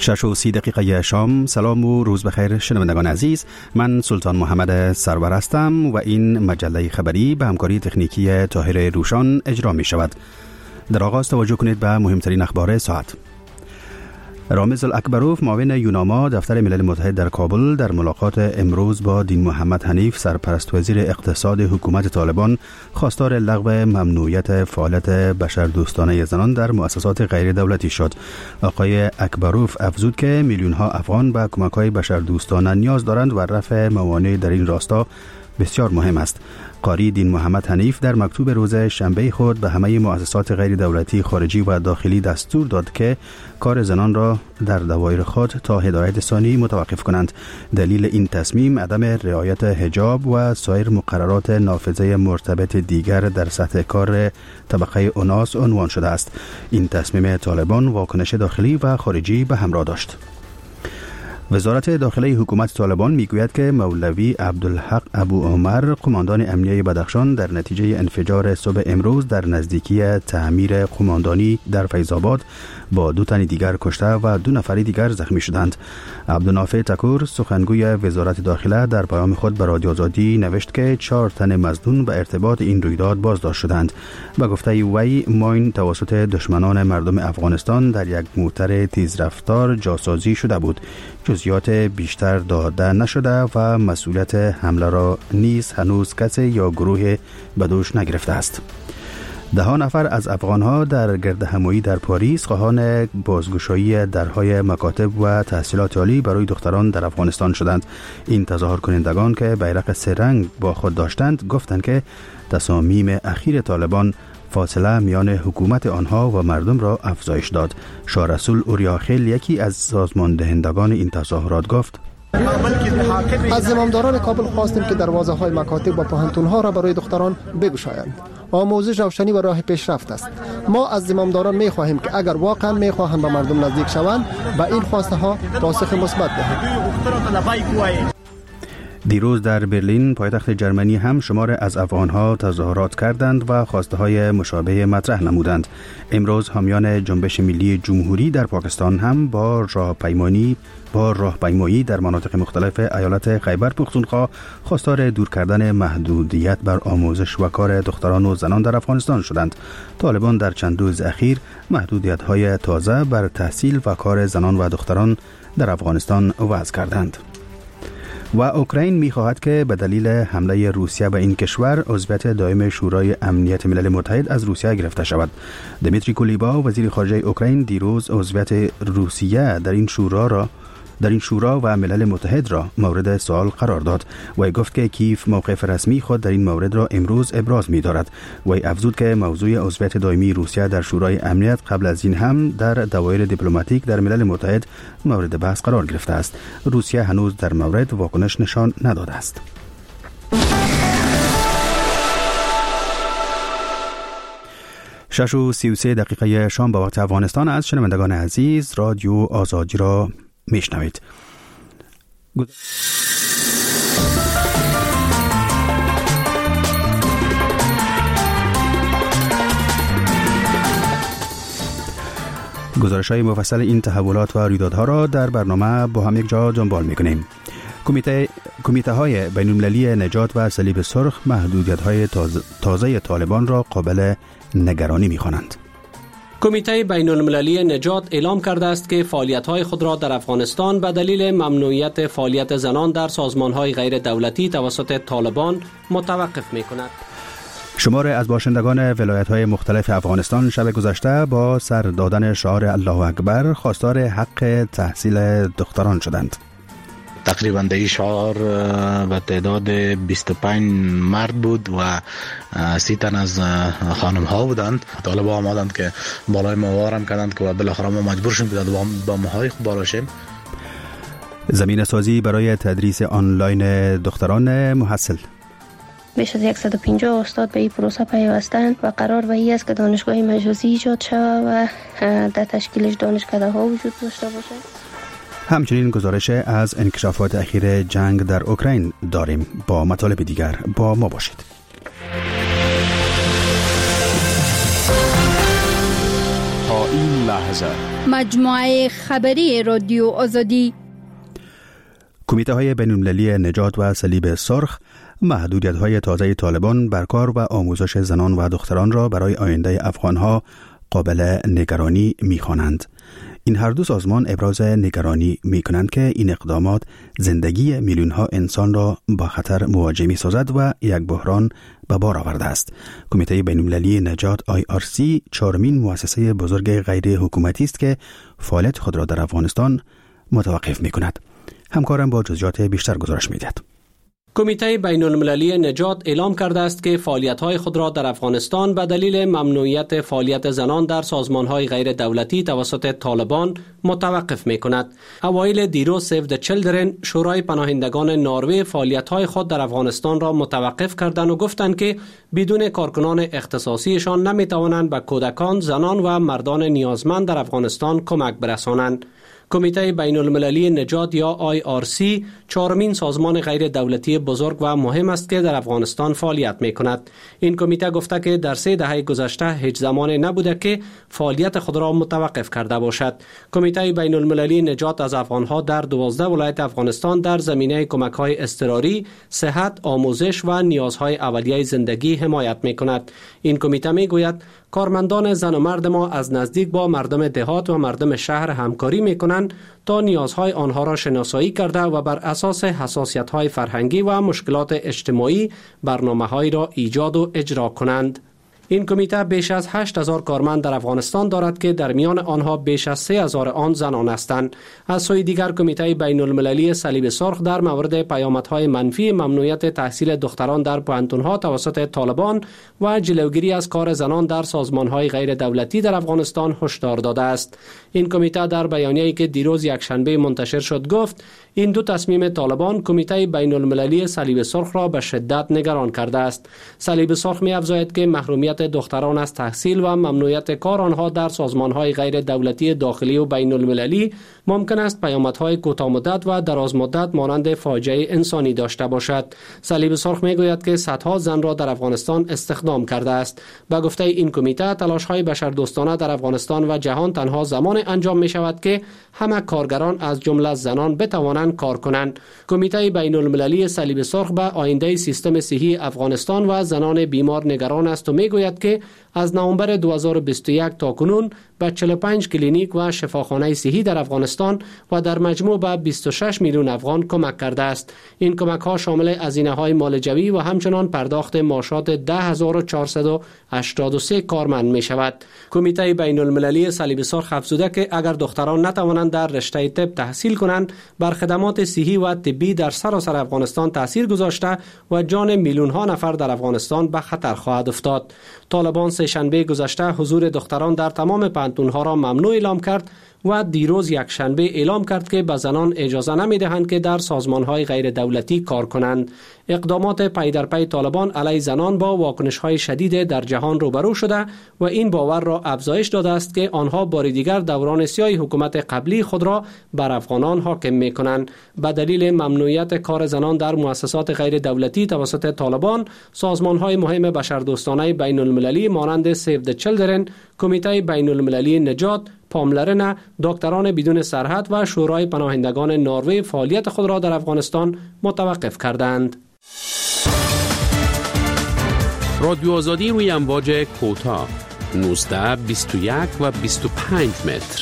6:30 شام. سلام و روز بخیر شنوندگان عزیز، من سلطان محمد سرور هستم و این مجله خبری به همکاری تکنیکی طاهر روشان اجرا می شود. در آغاز توجه کنید به مهمترین اخبار ساعت. رامز الاکبروف معاون یوناما دفتر ملل متحد در کابل در ملاقات امروز با دین محمد حنیف سرپرست وزیر اقتصاد حکومت طالبان خواستار لغو ممنوعیت فعالیت بشردوستانه زنان در مؤسسات غیر دولتی شد. آقای اکبروف افزود که میلیون ها افغان به کمک‌های بشردوستانه نیاز دارند و رفع موانع در این راستا بسیار مهم است. قاری دین محمد حنیف در مکتوب روز شنبه خود به همه مؤسسات غیر دولتی خارجی و داخلی دستور داد که کار زنان را در دوایر خود تا هدایت ثانی متوقف کنند. دلیل این تصمیم عدم رعایت حجاب و سایر مقررات نافذه مرتبط دیگر در سطح کار طبقه اوناس عنوان شده است. این تصمیم طالبان واکنش داخلی و خارجی به همراه داشت. وزارت داخلی حکومت طالبان میگوید که مولوی عبدالحق ابو عمر قماندان امنیه بدخشان در نتیجه انفجار صبح امروز در نزدیکی تعمیر قماندانی در فیض‌آباد با 2 تن دیگر کشته و 2 نفر دیگر زخمی شدند. عبدالنافع تکور سخنگوی وزارت داخله در پیام خود به رادیو آزادی نوشت که 4 تن مظنون به ارتباط این رویداد بازداشت شدند. به گفته وی ماین توسط دشمنان مردم افغانستان در یک موتر تیزرفتار جاسازی شده بود. جزئیات بیشتر داده نشده و مسئولیت حمله را نیز هنوز کسی یا گروه به دوش نگرفته است. 10 نفر از افغانها در گردهمایی در پاریس خواهان بازگشایی درهای مکاتب و تحصیلات عالی برای دختران در افغانستان شدند. این تظاهر کنندگان که بیرق 3 رنگ با خود داشتند گفتند که تصامیم اخیر طالبان فاصله میان حکومت آنها و مردم را افزایش داد. شاه رسول اوریاخیل یکی از سازمان دهندگان این تظاهرات گفت: از زمامداران کابل خواستیم که دروازه‌های مکاتب و پوهنتون‌ها را برای دختران بگشایند. آموزش روشنی و راه پیشرفت است. ما از زمامداران می‌خواهیم که اگر واقعا می‌خواهند به مردم نزدیک شوند به این خواسته ها پاسخ مثبت دهند. دیروز در برلین پایتخت جرمنی هم شمار از افغانها تظاهرات کردند و خواسته های مشابه مطرح نمودند. امروز حامیان جنبش ملی جمهوری در پاکستان هم با راهپیمایی در مناطق مختلف ایالت خیبر پختونخوا خواستار دور کردن محدودیت بر آموزش و کار دختران و زنان در افغانستان شدند. طالبان در چند روز اخیر محدودیت‌های تازه بر تحصیل و کار زنان و دختران در افغانستان وضع کردند. و اوکراین می‌خواهد که به دلیل حمله روسیه به این کشور عضویت دائم شورای امنیت ملل متحد از روسیه گرفته شود. دمیتری کولیبا وزیر خارجه اوکراین دیروز عضویت روسیه در این شورا و ملل متحد را مورد سوال قرار داد. وی گفت که کیف موقف رسمی خود در این مورد را امروز ابراز می‌دارد. وی افزود که موضوع عضویت دائمی روسیه در شورای امنیت قبل از این هم در دوایر دیپلماتیک در ملل متحد مورد بحث قرار گرفته است. روسیه هنوز در مورد واکنش نشان نداده است. شش و 33 دقیقه شام به وقت افغانستان. از شنوندگان عزیز رادیو آزادی را میشنوید. گزارش‌های مفصل این تحولات و رویدادها را در برنامه با هم یک جا دنبال می‌کنیم. کمیته‌های بین‌المللی نجات و صلیب سرخ محدودیت‌های تازه طالبان را قابل نگرانی می‌خوانند. کمیته بین‌المللی نجات اعلام کرده است که فعالیت‌های خود را در افغانستان به دلیل ممنوعیت فعالیت زنان در سازمان‌های غیر دولتی توسط طالبان متوقف می‌کند. شمار از باشندگان ولایت‌های مختلف افغانستان شب گذشته با سر دادن شعار الله اکبر خواستار حق تحصیل دختران شدند. تقریبا در این شعار به تعداد 25 مرد بود و 30 تن از خانم ها بودند. طالب ها آمدند که بالای ما وارم کردند که بالاخره ما مجبور شدیم که با ماهای خوب بالا شیم. زمینه سازی برای تدریس آنلاین دختران محصل. بیش از 150 استاد به این پروسه پیوستند و قرار به این است که دانشگاه مجازی ایجاد شود و در تشکیلش دانشکده ها وجود داشته باشد. همچنین گزارش از انکشافات اخیر جنگ در اوکراین داریم. با مطالب دیگر با ما باشید. تا این لحظه مجموعه خبری رادیو آزادی. کمیته های بین‌المللی نجات و صلیب سرخ محدودیت های تازه طالبان بر کار و آموزش زنان و دختران را برای آینده افغانها قابل نگرانی می‌خوانند. این هر دو سازمان ابراز نگرانی می‌کنند که این اقدامات زندگی میلیون‌ها انسان را با خطر مواجه می‌سازد و یک بحران به بار آورده است. کمیته بین‌المللی نجات IRC چهارمین مؤسسه بزرگ غیر حکومتی است که فعالیت خود را در افغانستان متوقف می‌کند. همکارم با جزئیات بیشتر گزارش می‌دهد. کمیته بین المللی نجات اعلام کرده است که فعالیت‌های خود را در افغانستان به دلیل ممنوعیت فعالیت زنان در سازمان‌های غیر دولتی توسط طالبان متوقف می‌کند. اوایل دیروز سیو د چیلدرن شورای پناهندگان نروژ فعالیت‌های خود در افغانستان را متوقف کردند و گفتند که بدون کارکنان اختصاصیشان نمی‌توانند به کودکان، زنان و مردان نیازمند در افغانستان کمک برسانند. کمیته بین المللی نجات یا IRC چهارمین سازمان غیر دولتی بزرگ و مهم است که در افغانستان فعالیت می کند. این کمیته گفته که در 3 دهه گذشته هیچ زمانی نبوده که فعالیت خود را متوقف کرده باشد. کمیته بین المللی نجات از افغانها در 12 ولایت افغانستان در زمینه کمک‌های اضطراری، صحت، آموزش و نیازهای اولیه زندگی حمایت می کند. این کمیته می گوید کارمندان زن و مرد ما از نزدیک با مردم دهات و مردم شهر همکاری می کنند تا نیازهای آنها را شناسایی کرده و بر اساس حساسیت‌های فرهنگی و مشکلات اجتماعی برنامه‌هایی را ایجاد و اجرا کنند. این کمیته بیش از 8000 کارمند در افغانستان دارد که در میان آنها بیش از 3000 آن زنان هستند. از سوی دیگر کمیته بین المللی صلیب سرخ در مورد پیامدهای منفی ممنوعیت تحصیل دختران در پوهنتون‌ها توسط طالبان و جلوگیری از کار زنان در سازمان‌های غیر دولتی در افغانستان هشدار داده است. این کمیته در بیانیه‌ای که دیروز یکشنبه منتشر شد گفت این دو تصمیم طالبان کمیته بین المللی صلیب سرخ را به شدت نگران کرده است. صلیب سرخ می‌افزاید که محرومیت دختران از تحصیل و ممنوعیت کار آنها در سازمان‌های غیر دولتی داخلی و بین المللی ممکن است پیامدهای کوتاه مدت و دراز مدت مانند فاجعه انسانی داشته باشد. صلیب سرخ میگوید که صدها زن را در افغانستان استخدام کرده است. به گفته این کمیته تلاش‌های بشردوستانه در افغانستان و جهان تنها زمان انجام می شود که همه کارگران از جمله زنان بتوانند کار کنند. کمیته بین المللی صلیب سرخ به آینده سیستم صحی افغانستان و زنان بیمار نگران است و میگوید که از نوامبر 2021 تا کنون به 45 کلینیک و شفاخانه صحی در افغانستان و در مجموع به 26 میلیون افغان کمک کرده است. این کمک ها شامل هزینه‌های مالجوی و همچنان پرداخت معاشات 10483 کارمند می شود. کمیته بین المللی صلیب سرخ افزوده که اگر دختران نتوانند در رشته طب تحصیل کنند بر خدمات صحی و طبی در سراسر افغانستان تاثیر گذاشته و جان میلیون ها نفر در افغانستان به خطر خواهد افتاد. طالبان سه‌شنبه گذشته حضور دختران در تمام پوهنتون‌ها را ممنوع اعلام کرد و دیروز یکشنبه اعلام کرد که به زنان اجازه نمی‌دهند که در سازمان‌های غیر دولتی کار کنند. اقدامات پی در پی طالبان علیه زنان با واکنش‌های شدید در جهان روبرو شده و این باور را افزایش داده است که آنها بار دیگر دوران سیاه حکومت قبلی خود را بر افغانان حاکم می‌کنند. به دلیل ممنوعیت کار زنان در مؤسسات غیر دولتی توسط طالبان، سازمان‌های مهم بشردوستانه بین المللی مانند سیو د چیلدرن، کمیته بین المللی نجات، پاملرنه، دکتران بدون سرحد و شورای پناهندگان نروژ فعالیت خود را در افغانستان متوقف کردند. رادیو آزادی روی امواج کوتاه 19, 21 و 25 متر.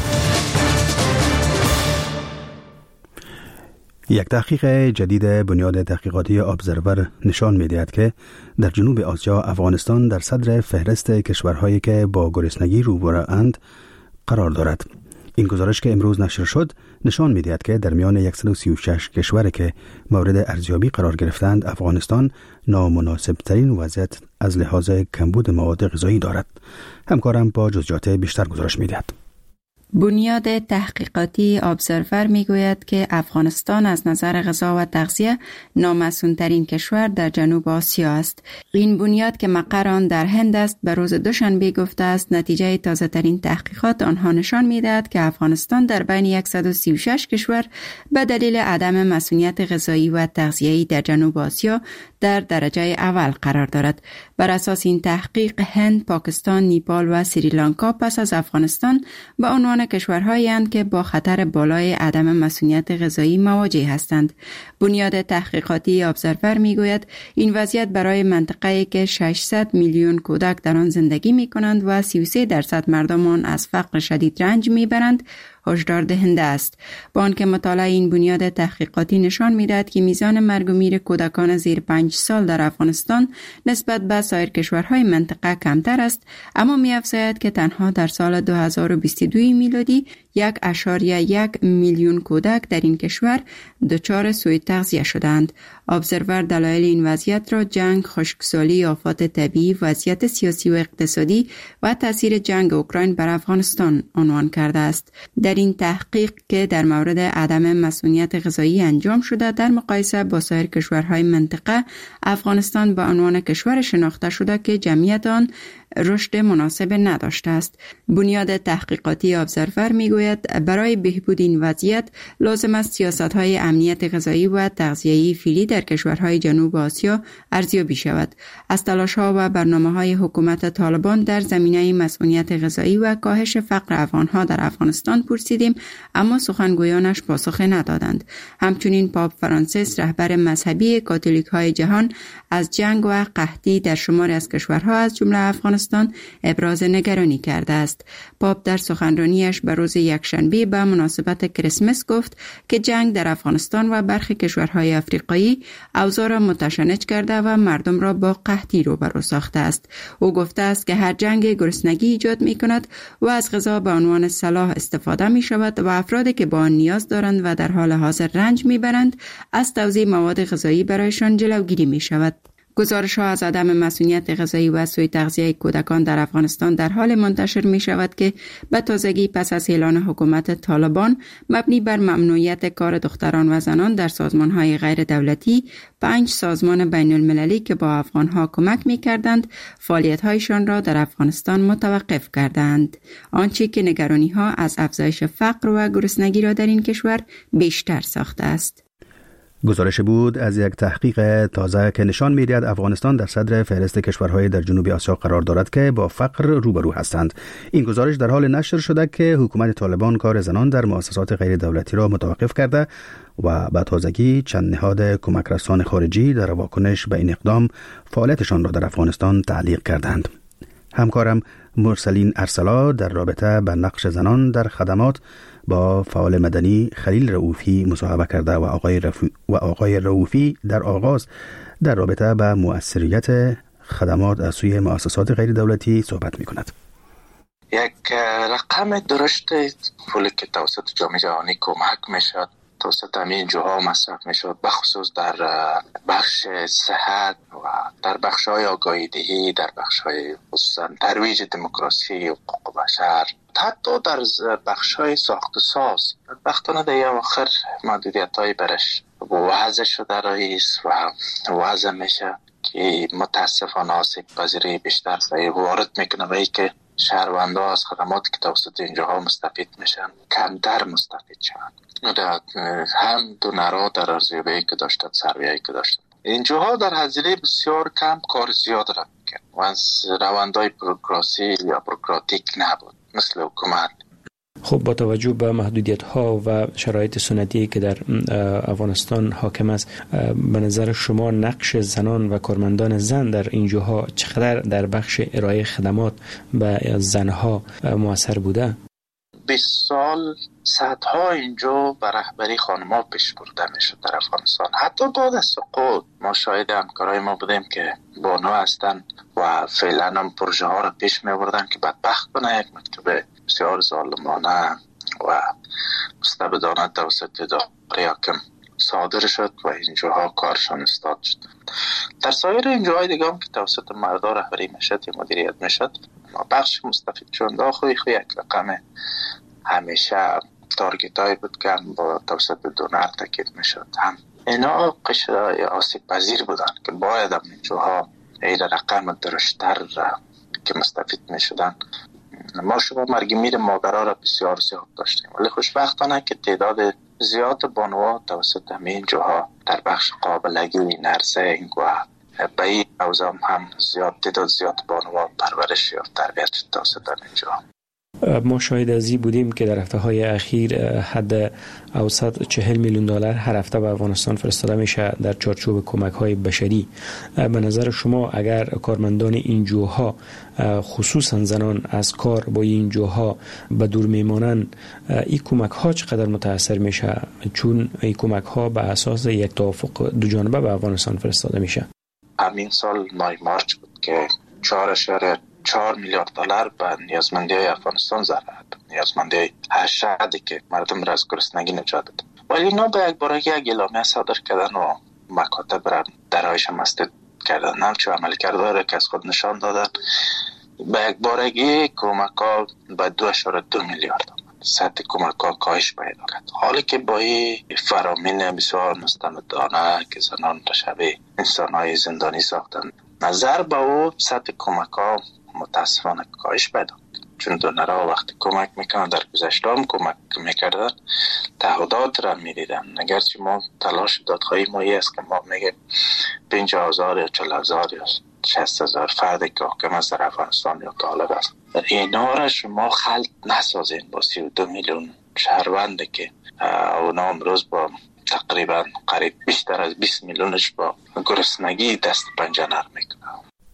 یک تحقیق جدید بنیاد تحقیقاتی ابزرور نشان می‌دهد که در جنوب آسیا افغانستان در صدر فهرست کشورهایی که با گرسنگی روبروند قرار دارد. این گزارش که امروز نشر شد نشان می‌دهد که در میان 136 کشوری که مورد ارزیابی قرار گرفتند افغانستان نامناسب‌ترین وضعیت از لحاظ کمبود مواد غذایی دارد. همکارم با جزئیات بیشتر گزارش می‌دهد. بنیاد تحقیقاتی ابزرور میگوید که افغانستان از نظر غذا و تغذیه نامسئول‌ترین کشور در جنوب آسیا است. این بنیاد که مقر آن در هند است به روز دوشنبه گفته است نتیجه تازه ترین تحقیقات آنها نشان میدهد که افغانستان در بین 136 کشور به دلیل عدم مسئولیت غذایی و تغذیه‌ای در جنوب آسیا در درجه اول قرار دارد. بر اساس این تحقیق هند، پاکستان، نیپال و سریلانکا پس از افغانستان به عنوان کشورهایی اند که با خطر بالای عدم مسئولیت غذایی مواجه هستند. بنیاد تحقیقاتی ابزرور میگوید این وضعیت برای منطقه‌ای که 600 میلیون کودک در آن زندگی می‌کنند و 33% مردم آن از فقر شدید رنج می‌برند هشدار دهنده است. با آنکه مطالعه این بنیاد تحقیقاتی نشان می‌دهد که میزان مرگ و میر کودکان زیر 5 سال در افغانستان نسبت به سایر کشورهای منطقه کمتر است، اما می‌افزاید که تنها در سال 2022 میلادی 1.1 میلیون کودک در این کشور دچار سوء تغذیه شدند. ابزرور دلایل این وضعیت را جنگ، خشکسالی، آفات طبیعی، وضعیت سیاسی و اقتصادی و تاثیر جنگ اوکراین بر افغانستان عنوان کرده است. در این تحقیق که در مورد عدم مسئولیت غذایی انجام شده در مقایسه با سایر کشورهای منطقه، افغانستان به عنوان کشور شناخته شده که جمعیت آن رشد مناسب نداشته است. بنیاد تحقیقاتی ابزرور میگوید برای بهبود این وضعیت لازم است سیاست‌های امنیت غذایی و تغذیه‌ای فعلی در کشورهای جنوب آسیا ارزیابی شود. از تلاش‌ها و برنامه‌های حکومت طالبان در زمینه مسئولیت غذایی و کاهش فقر افغان‌ها در افغانستان پرسیدیم، اما سخنگویانش پاسخ ندادند. همچنین پاپ فرانسیس رهبر مذهبی کاتولیک‌های جهان از جنگ و قحطی در شماری از کشورها از جمله افغانستان ابراز نگرانی کرده است. پاپ در سخنرانیش به روز یکشنبه به مناسبت کریسمس گفت که جنگ در افغانستان و برخی کشورهای افریقایی اوضاع را متشنج کرده و مردم را با قحطی روبرو ساخته است. او گفته است که هر جنگ گرسنگی ایجاد می کند و از غذا به عنوان سلاح استفاده می شود و افرادی که با آن نیاز دارند و در حال حاضر رنج می برند از توزیع مواد غذایی برایشان جلوگیری می شود. گزارش‌ها از عدم مسئولیت غذایی و سوء تغذیه کودکان در افغانستان در حال منتشر می شود که به تازگی پس از اعلان حکومت طالبان مبنی بر ممنوعیت کار دختران و زنان در سازمان‌های غیر دولتی، 5 سازمان بین المللی که با افغان‌ها کمک می‌کردند، فعالیت‌هایشان را در افغانستان متوقف کردند، آنچه که نگرانی‌ها از افزایش فقر و گرسنگی را در این کشور بیشتر ساخته است. گزارش بود از یک تحقیق تازه که نشان می‌دهد افغانستان در صدر فهرست کشورهای در جنوب آسیا قرار دارد که با فقر روبرو هستند. این گزارش در حال نشر شده که حکومت طالبان کار زنان در مؤسسات غیر دولتی را متوقف کرده و با تازگی چند نهاد کمک رسان خارجی در واکنش به این اقدام فعالیتشان را در افغانستان تعلیق کردند. همکارم مرسلین ارسلا در رابطه با نقش زنان در خدمات با فعال مدنی خلیل رؤوفی مصاحبه کرده و آقای رؤوفی در آغاز در رابطه با مؤثریت خدمات از سوی مؤسسات غیر دولتی صحبت می کند. یک رقم درشت پولی که توسط جامعه جهانی کمک می شد توسط همین جاها مصرف می شد، بخصوص در بخش صحت و در بخش های آگاهی دهی، در بخش های خصوصا ترویج دموکراسی و حقوق بشر، حتی در بخش های ساخت و ساز. وقتانه در آخر محدودیت های برش وضع شده رئیس و وضع میشه که متاسفانه آسیب پذیری بیشتر وارد میکنه و ای که شهروندها از خدماتی که توسط اینجاها مستفید میشن کمتر مستفید شوند. هم دونرها در ارزیابی که داشتن، سرویایی که داشتن، اینجاها در هزینه بسیار کم کار زیاد را میکرد و از روندهای بروکراسی یا بروکراتیک نبود مثل حکومت. خب با توجه به محدودیت ها و شرایط سنتی که در افغانستان حاکم است، به نظر شما نقش زنان و کارمندان زن در این جاها چقدر در بخش ارائه خدمات به زنها مؤثر بوده؟ 20 سال صدها اینجا به رهبری خانم‌ها پیش برده میشد در افغانستان. حتی بعد از سقوط ما شاهد همکارای ما بودیم که بانو هستن و فعلا هم پروژه ها را پیش میبردن که بدبختانه یک مکتوب بسیار ظالمانه و مستبدانه توسط اداره حاکم صادر شد و اینجاها کارشان استاد شد. در سایر اینجاهای دیگه هم که توسط مردا رهبری میشد یا مدیریت میشد، بخش مستفید شدنده خوی یک رقم همیشه تارگت های بود که با توسط دونر تاکید میشد. هم اینا قشرهای آسیب پذیر بودن که باید هم اینجاها این رقم درشتر که مستفید میشدن. ما شما مرگ میر مادرها را بسیار زیاد داشتیم، ولی خوشبختانه که تعداد زیاد بانوها توسط همین جاها در بخش قابلگی نرسنگ و به این اوزام هم تعداد زیاد بانوها پرورش یا تربیت توسط همین جاها. ما شاهد از این بودیم که در هفته‌های اخیر حد اوسط 40 میلیون دلار هر هفته به افغانستان فرستاده میشه در چارچوب کمک‌های بشری. به نظر شما اگر کارمندان این جوها خصوصا زنان از کار با این جوها به دور میمانن، این کمک‌ها چقدر متاثر میشه؟ چون این کمک‌ها به اساس یک توافق دو جانبه به افغانستان فرستاده میشه. همین سال مای مارچ بود که 4 میلیارد دلار به نیازمندی های افغانستان ضرر، نیازمندی اشدی که مردم را از گرسنگی نجات داد. ولی اینا به یک بارگی یک اعلامیه صادر کردن و مکاتب را درایش مسدود کردن، همچون عملی کرده را که از خود نشان دادن. به یک بارگی کمک ها به 2.2 میلیارد سطح کمک ها کاهش پیدا کرد، حالی که با این فرامین بسیار مستندانه که زنان را شبیه انسان های زندانی ساختن، نظر به او سطح کمک ها متاسفانه کاهش پیدا کرد. چون دونرها وقتی کمک میکنن، در گذشته هم کمک میکردن، تعهدات را میدیدن. اگرچه ما تلاش دادخواهی ما است که ما میگه 50,000 یا 40,000 یا 60,000 فردی که حاکم از در افغانستان یا طالب است، اینا را شما خلط نسازین با 32 میلیون شهروندی که اونا امروز با تقریبا قریب بیشتر از 20 میلیونش با گرسنگی دست پنجه نرم میکنه.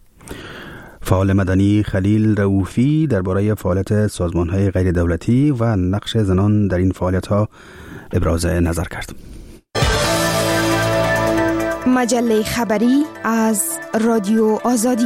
فعال مدنی خلیل رؤوفی درباره فعالیت سازمان‌های غیر دولتی و نقش زنان در این فعالیت‌ها ابراز نظر کرد. مجله خبری از رادیو آزادی.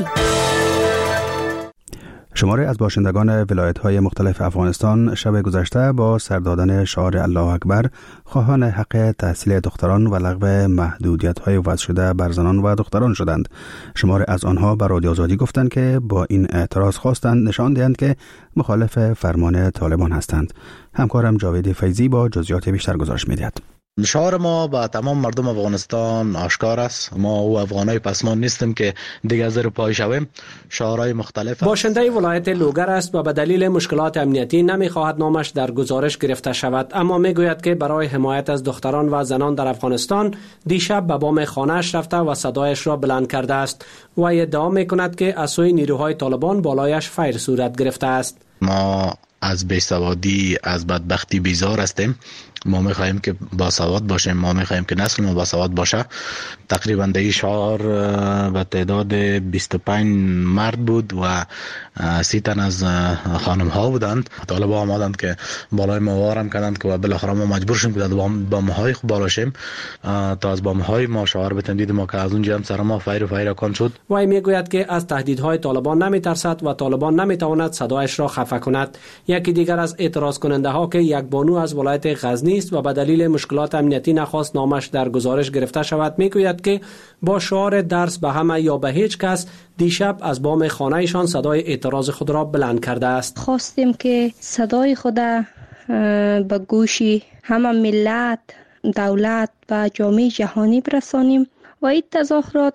شماره از باشندگان ولایت‌های مختلف افغانستان شب گذشته با سر دادن شعار الله اکبر خواهان حق تحصیل دختران و لغو محدودیت‌های وضع شده بر زنان و دختران شدند. شماره از آنها به رادیو آزادی گفتند که با این اعتراض خواستند نشان دهند که مخالف فرمان طالبان هستند. همکارم جاوید فیضی با جزئیات بیشتر گزارش می‌دهد. شعار ما با تمام مردم افغانستان آشکار است. ما او افغانای پسمان نیستیم که دیگه زیر پای شویم. شعارهای مختلف باشنده ولایت لوگر است و به دلیل مشکلات امنیتی نمیخواهد نامش در گزارش گرفته شود، اما میگوید که برای حمایت از دختران و زنان در افغانستان دیشب به بام خانه‌اش رفته و صدایش را بلند کرده است و ادعا میکند که از سوی نیروهای طالبان بالایش فیر صورت گرفته است. ما از بیسوادی، از بدبختی بیزار هستیم. ما میخواهیم که باسواد باشیم، ما میخواهیم که نسل ما باسواد باشه. تقریبا در این شعار به تعداد 25 مرد بود و 30 تن از خانم ها بودند. طالبا آمدند که بالای ما وارم کردند که بالاخره ما مجبور شدیم که بام های بالا شیم تا از بام های ما شعار بتیم. دیدیم ما که از اونجا هم سر ما فیر کن شد. وی میگوید که از تهدیدهای طالبان نمیترسد و طالبان نمیتواند صدایش را خفه کند. یکی دیگر از اعتراض کننده ها که یک بانو از ولایت غزنی است و به دلیل مشکلات امنیتی نخواست نامش در گزارش گرفته شود میگوید که با شعار درس به همه یا به هیچ کس دیشب از بام خانه‌شان صدای اعتراض خود را بلند کرده است. خواستیم که صدای خود به گوش همه ملت، دولت و جامعه جهانی برسانیم و این تظاهرات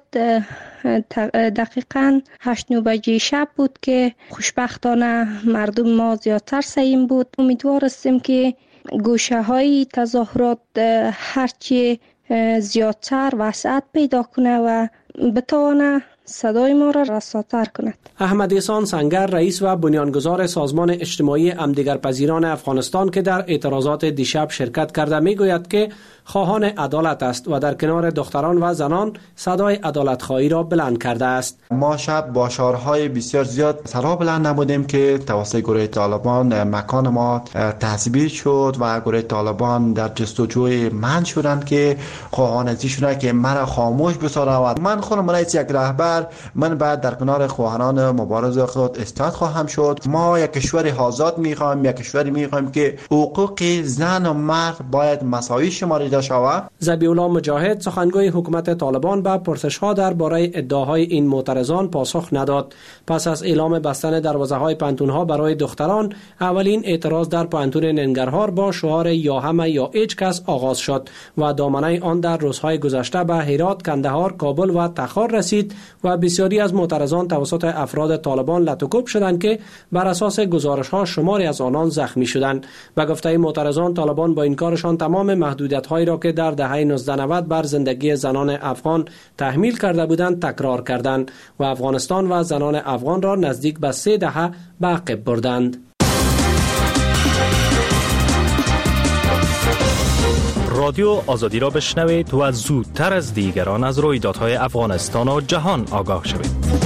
دقیقاً 8-9 بجه شب بود که خوشبختانه مردم ما زیادتر سعیم بود. امیدوار هستیم که گوشه های تظاهرات هرچی زیادتر وسعت پیدا کنه و بتوانه صدای ما را رساتر کند. احمد احسان سنگر رئیس و بنیانگذار سازمان اجتماعی همدیگرپذیران افغانستان که در اعتراضات دیشب شرکت کرده میگوید که خواهان عدالت است و در کنار دختران و زنان صدای عدالت خواهی را بلند کرده است. ما شب با شعارهای بسیار زیاد سرا بلند نمودیم که توسط گروه طالبان مکان ما تحصیل شد و گروه طالبان در جستجوی من شدند که خواهان ازیشونه که مرا خاموش بسازند. من خودم رئیس یک رهبر کشور، من بعد در کنار خواهران مبارز خود استاد خواهم شد. ما یک کشور آزاد میخوایم، یک کشوری میخوایم که حقوق زن و مرد باید مساوی شمارده شود. ذبیح الله مجاهد سخنگوی حکومت طالبان به پرسش‌ها درباره ادعاهای این معترضان پاسخ نداد. پس از اعلام بستن دروازه‌های پانتون‌ها برای دختران، اولین اعتراض در پانتون ننگرهار با شعار یا همه یا هیچ کس آغاز شد و دامنه آن در روزهای گذشته به هرات، کندهار، کابل و تخار رسید و بسیاری از معترضان توسط افراد طالبان لطوکوب شدند که بر اساس گزارش‌ها شماری از آنان زخمی شدند. به گفته معترضان، طالبان با این کارشان تمام محدودیت‌هایی را که در دهه 1990 بر زندگی زنان افغان تحمیل کرده بودند تکرار کردند و افغانستان و زنان افغان را نزدیک به 3 دهه به عقب بردند. رادیو آزادی را بشنوید و زودتر از دیگران از رویدادهای افغانستان و جهان آگاه شوید.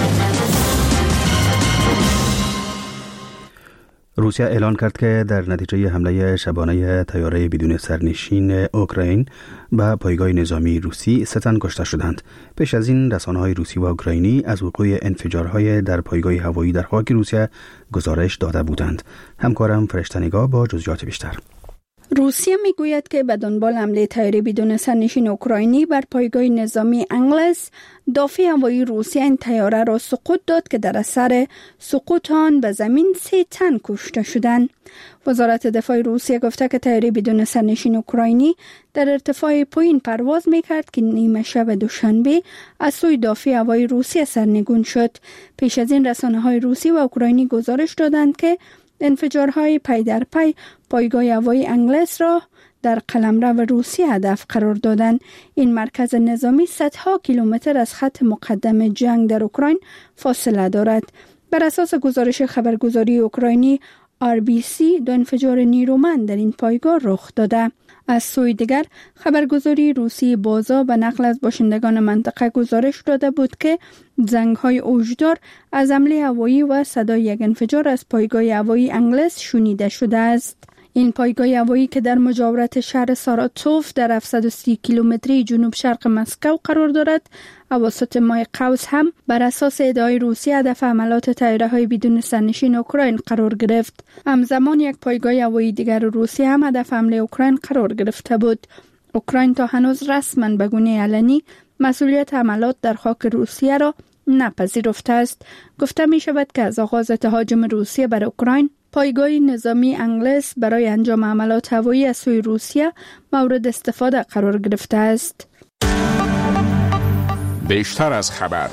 روسیه اعلان کرد که در نتیجه حمله شبانه طیاره بدون سرنشین اوکراین به پایگاه نظامی روسی 3 تن کشته شدند. پیش از این رسانه‌های روسی و اوکراینی از وقوع انفجارهای در پایگاه هوایی در خاک روسیه گزارش داده بودند. همکارم فرشته نگاه با جزئیات بیشتر. روسیه میگوید که به دنبال حمله طیاره بدون سرنشین اوکراینی بر پایگاه نظامی انگلس، دافع هوایی روسیه این طیاره را سقوط داد که در اثر سقوط آن به زمین 3 تن کشته شدند. وزارت دفاع روسیه گفته که طیاره بدون سرنشین اوکراینی در ارتفاع پایین پرواز میکرد که نیمه شب دوشنبه از سوی دافع هوایی روسیه سرنگون شد. پیش از این رسانه‌های روسی و اوکراینی گزارش دادند که انفجارهای پی در پی پایگاه هوایی انگلس را در قلمرو روسیه هدف قرار دادند. این مرکز نظامی صدها کیلومتر از خط مقدم جنگ در اوکراین فاصله دارد. بر اساس گزارش خبرگزاری اوکراینی RBC 2 انفجار نیرومند در این پایگاه رخ داده. از سوی دیگر خبرگزاری روسی بازا به نقل از باشندگان منطقه گزارش داده بود که زنگ‌های اوجدار از حمله هوایی و صدای یک انفجار از پایگاه هوایی انگلس شنیده شده است. این پایگاه هوایی که در مجاورت شهر ساراتوف در 730 کیلومتری جنوب شرق مسکو قرار دارد، اواسط ماه قوس هم بر اساس ادعای روسیه هدف حملات طیاره‌های بدون سرنشین اوکراین قرار گرفت. همزمان یک پایگاه هوایی دیگر روسیه هم هدف حمله اوکراین قرار گرفته بود. اوکراین تا هنوز رسما به گونه علنی مسئولیت حملات در خاک روسیه را نپذیرفته است. گفته می شود که از آغاز تهاجم روسیه بر اوکراین، پایگاه نظامی انگلس برای انجام حملات هوایی از سوی روسیه مورد استفاده قرار گرفته است. بیشتر از خبر.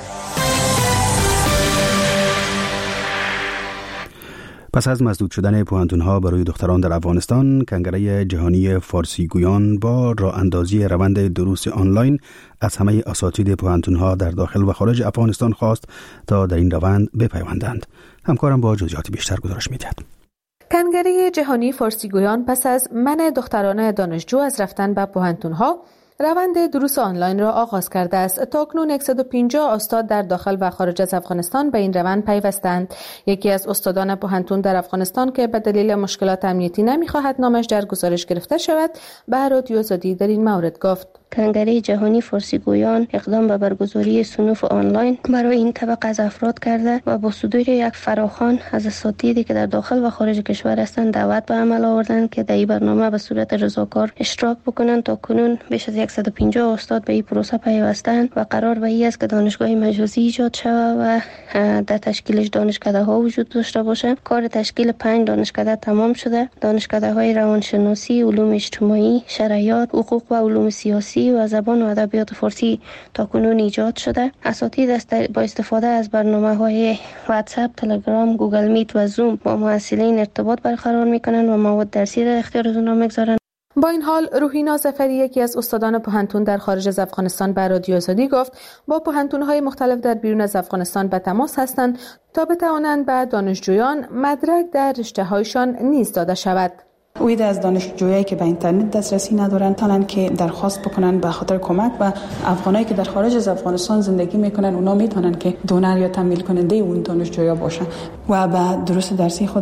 پس از مسدود شدن پوهنتون‌ها برای دختران در افغانستان، کنگره جهانی فارسی گویان با راه اندازی روند دروس آنلاین از همه اساتید پوهنتون‌ها در داخل و خارج افغانستان خواست تا در این روند بپیوندند. همکارم با جزئیات بیشتر گزارش می‌دهد. کنگره جهانی فارسی گویان پس از منع دختران دانشجو از رفتن به پوهنتون‌ها، روند دروس آنلاین را آغاز کرده است. تاکنون 150 استاد در داخل و خارج از افغانستان به این روند پیوستند. یکی از استادان پوهنتون در افغانستان که به دلیل مشکلات امنیتی نمی‌خواهد نامش در گزارش گرفته شود، به رادیو آزادی در این مورد گفت: کنگره جهانی فارسی گویان اقدام به برگزاری صنوف آنلاین برای این طبقه از افراد کرده و با صدور یک فراخوان از اساتیدی که در داخل و خارج کشور هستند دعوت به عمل آوردند که در این برنامه به صورت رضاکار اشتراک بکنند. تا کنون بیش از 150 استاد به این پروسه پیوستند و قرار به این است که دانشگاه مجازی ایجاد شود و در تشکیلش دانشکده ها وجود داشته باشه. کار تشکیل 5 دانشکده تمام شده. دانشکده های روانشناسی، علوم اجتماعی، شرعیات، حقوق و علوم سیاسی و زبان و ادبیات فارسی تاکنون ایجاد شده. اساتید با استفاده از برنامه‌های واتساپ، تلگرام، گوگل میت و زوم با محصلین ارتباط برقرار می‌کنند و مواد درسی در اختیار آنها می‌گذارند. با این حال روحینا ظفری، یکی از استادان پوهنتون در خارج از افغانستان، به رادیو آزادی گفت با پوهنتون‌های مختلف در بیرون از افغانستان به تماس هستند تا بتوانند به دانشجویان مدرک در رشته‌هایشان نیز داده شود. اوید از دانشجویایی که به اینترنت دسترسی ندارن تانن که درخواست بکنن به خاطر کمک و افغانایی که در خارج از افغانستان زندگی میکنن اونا میتونن که دونر یا تمویل کننده اون دانشجویا باشن و به دروس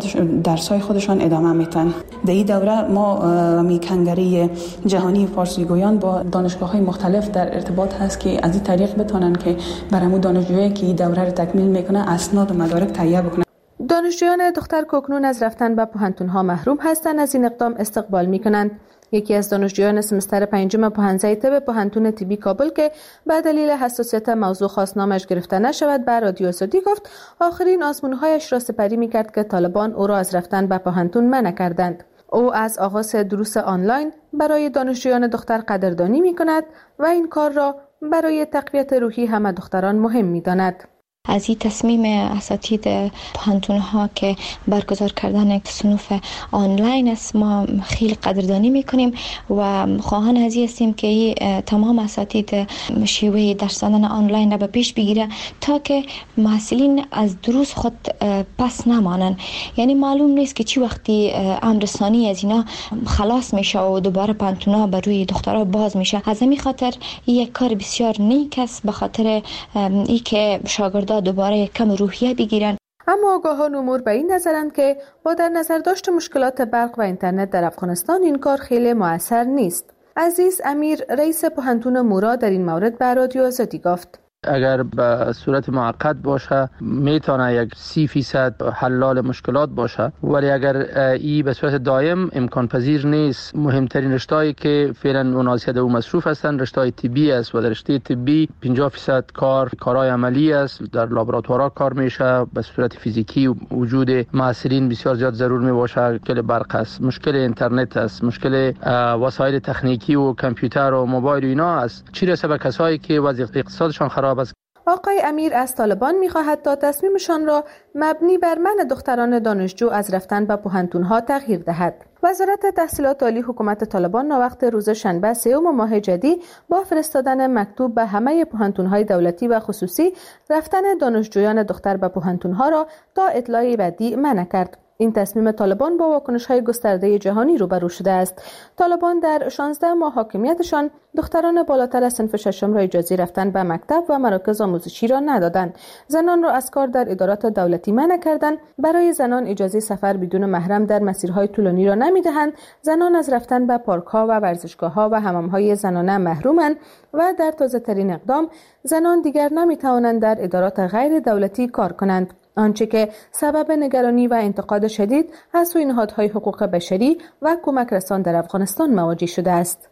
درسای خودشان ادامه میدن. در این دوره ما می کنگره جهانی فارسی گویان با دانشگاه‌های مختلف در ارتباط هست که از این طریق بتونن که برای دانشجویی که این دوره رو تکمیل میکنه اسناد و مدارک تهیه بکنن. دانشجویان دختر کوکنون از رفتن به پوهنتون‌ها محروم هستند. از این اقدام استقبال می‌کنند. یکی از دانشجویان سمستر 5 پوهنځی طب پوهنتون طبی کابل که به دلیل حساسیت موضوع خواست نامش گرفته نشود به رادیو آزادی گفت آخرین آزمون‌هایش را سپری می‌کرد که طالبان او را از رفتن به پوهنتون منع کردند. او از آغاز دروس آنلاین برای دانشجویان دختر قدردانی می‌کند و این کار را برای تقویت روحی همه دختران مهم می‌داند. از این تصمیم اساتید پوهنتون‌ها که برگزار کردن صنوف آنلاین است ما خیلی قدردانی میکنیم و خواهان از این هستیم که تمام اساتید شیوه درس دادن آنلاین را به پیش بگیره تا که محصلین از دروس خود پس نمانن. یعنی معلوم نیست که چی وقتی امر ثانی از اینا خلاص میشه و دوباره پوهنتون‌ها بر روی دخترها باز میشه. از همین خاطر یک کار بسیار نیک است به خاطر ای که شاگرد دوباره کم روحیه بگیرن. اما آگاهان امور به این نظرند که با در نظر داشت مشکلات برق و اینترنت در افغانستان این کار خیلی مؤثر نیست. عزیز امیر رئیس پوهنتون مورا در این مورد به رادیو آزادی گفت اگر به صورت موقت باشه میتونه یک 30% حلال مشکلات باشه، ولی اگر ای به صورت دائم امکان پذیر نیست. مهمترین رشته‌ای که فعلا مناسب او مصروف هستند رشته طبی است و در رشته طبی 50% کارهای عملی است، در لابراتوارها کار میشه، به صورت فیزیکی وجود محصلین بسیار زیاد ضرور می باشه. مشکل برق است، مشکل اینترنت است، مشکل وسایل تکنیکی و کامپیوتر و موبایل و اینا است. چی رسه به کسایی که وضع اقتصادشان خراب است. آقای امیر از طالبان می‌خواهد تا تصمیمشان را مبنی بر منع دختران دانشجو از رفتن به پوهنتون‌ها تغییر دهد. وزارت تحصیلات عالی حکومت طالبان ناوقت روز شنبه 3 ماه جدی با فرستادن مکتوب به همه پوهنتون‌های دولتی و خصوصی رفتن دانشجویان دختر به پوهنتون‌ها را تا اطلاع بعدی منع کرد. این تصمیم طالبان با واکنش‌های گسترده جهانی روبرو شده است. طالبان در 16 ماه حاکمیتشان دختران بالاتر از صنف ششم را اجازه رفتن به مکتب و مراکز آموزشی را ندادند. زنان را از کار در ادارات دولتی منع کردند. برای زنان اجازه سفر بدون محرم در مسیرهای طولانی را نمی‌دهند. زنان از رفتن به پارک‌ها و ورزشگاه‌ها و حمام‌های زنانه محرومند و در تازه‌ترین اقدام زنان دیگر نمی‌توانند در ادارات غیر دولتی کار کنند. آنچه که سبب نگرانی و انتقاد شدید از سوی نهادهای حقوق بشری و کمک رسان در افغانستان مواجه شده است.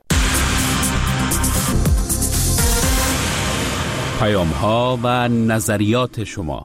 پیام‌ها و نظریات شما.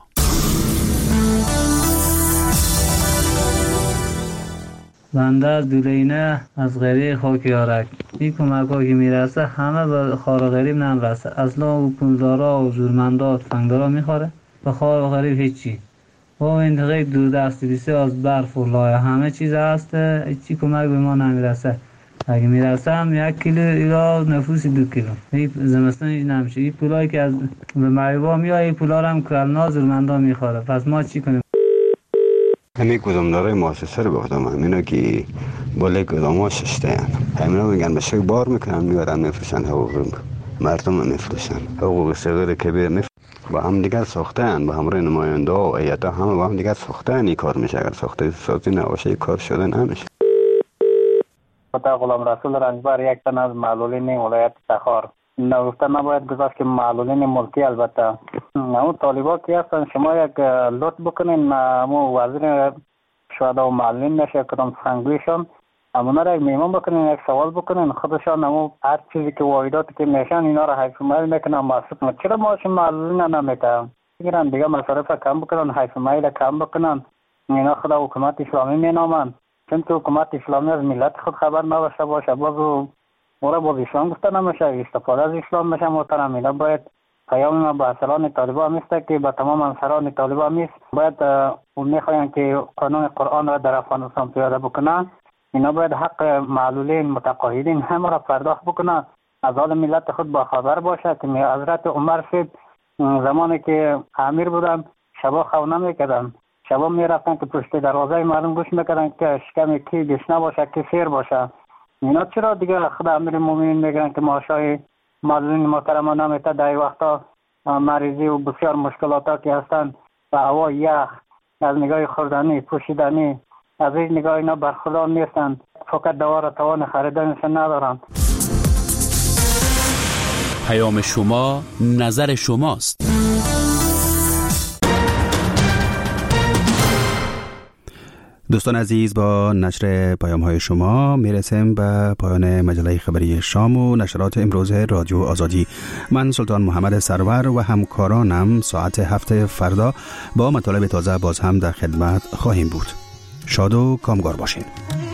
بنده از دولینه از غریب خاکیارک این کمک ها که میرسه همه به خار غریب نمیرسه. اصلا او پولدارا و زورمندا و تفنگدارا میخوره به خار غریب هیچی. و این غیب دوردستی بسیار از برف و لایه همه چیز هست، هیچی کمک به ما نمیرسه. اگه میرسه هم 1 کیلو ایرا نفوسی 2 کیلو. این زمستان هیچ نمیشه. این پولایی که از به مریبا میاد این پولا رو هم کرلنا زورمندا میخوره. پس ما چی کنیم؟ همین گذامدارای مؤسسه رو گفتم همینا که بالای گذاما ششته همینا میگن بشه بار میکنن میارن میفروشن حقوق مردم میفروشن حقوق صغیر کبیر با هم دیگر ساختن با همراه نماینده و ایتا همه با هم دیگر ساختن این کار میشه. اگر ساخته سازی نباشه کار شده نمیشه. تا غلام رسول رنجبر یک تن از معلولین ولایت تخار نگفته نباید گذاشت که معلولین ملکی البته اون طالبا که هستن شما یک لطف بکنین امو وزیر شهدا و معلولین نشه کدام سخنگویشان امونا را یک میمون بکنین یک سوال بکنین خودشان امو هر چیزی که واحداتی که میشن اینا را حیث مایل میکنن محسوب چرا ماشین معلولین نمیتن بگیرن دیگه مصارف کم بکنن حیث مایل کم بکنن اینا خدا حکومت اسلامی مینامن چون که حکومت اسلامی از ملت خود خبر نداشته باشه بازو مورا باز اسلام گفته نمیشه استفاده از اسلام میشه محترم. اینا باید پیام ما به اصلان طالبان میسته که به تمام انصاران طالبان میست باید میخواین که قانون قرآن را در افغانستان پیاده بکنن. اینا باید حق معلولین متقاعدین همه را پرداخت بکنن از حال ملت خود با خبر باشه که حضرت عمر صاحب زمانی که امیر بودن شبا خونه میکردن شبا میرفتن که پشت دروازه مردم گوش میکردن که شکم کی گشنه باشه کی سیر باشه. اینا چرا دیگه خدا امیرالمومنین میگن که ماشای معلولین محترم نمیته در وقتا مریضی و بسیار مشکلاتا که هستن و هوا یخ از نگاه خوردنی پوشیدنی از این نگاه اینا برخوردار نیستن، فقط دوا را توان خریدنشون ندارن. پیام شما نظر شماست. دوستان عزیز، با نشر پیام‌های شما میرسیم به پایان مجله خبری شام و نشرات امروز رادیو آزادی. من سلطان محمد سرور و همکارانم ساعت 7 فردا با مطالب تازه باز هم در خدمت خواهیم بود. شاد و کامگار باشین.